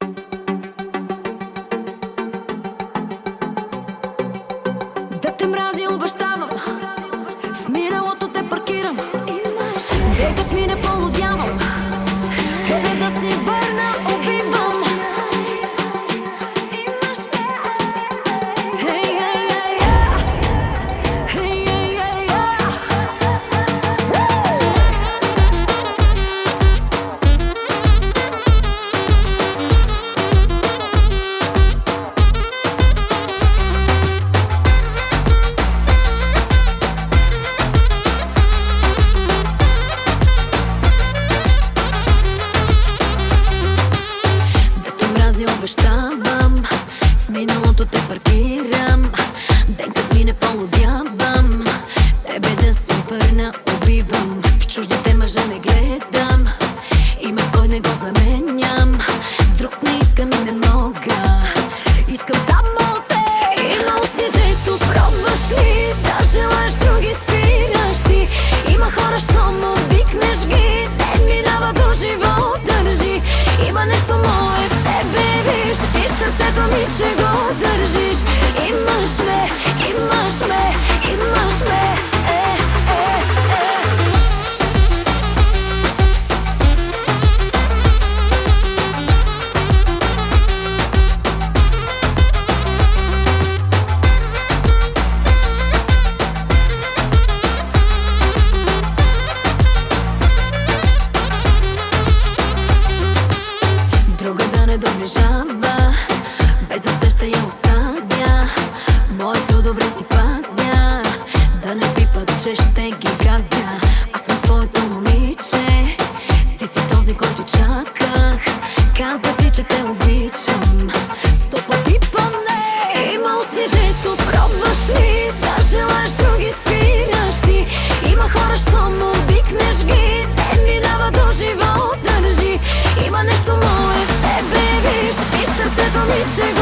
Да те мрази, обещавам, в миналото те паркирам. Декът мине, полудявам, тебе да си върна, убивам. Обещавам, в миналото те паркирам. Денкът мине, полудявам, тебе да си върна, убивам. В чуждите мъже не гледам, има кой не го заменям. С друг не искам и не мога, искам само те. Имал си дето, пробваш ли да желаеш други, спираш ти. Има хора, що му обикнеш ги, ден минава до живот държи. Има нещо мое в тебе, виж сърцето ми, че го държиш. Имаш ме, имаш ме, имаш ме. Друга да не доближава, без да сеща я оставя. Моето добре си пазя, да не пипат, че ще ги газя. Аз съм твоето момиче, ти си този, който чаках. Каза ти, че те обичам 100 пъти поне. Имал си дето, пробваш ли да желаеш други, спираш ти. Има хора, що му обикнеш ги, ден минава до живот държи. Има нещо мое в тебе, виж сърцето ми, че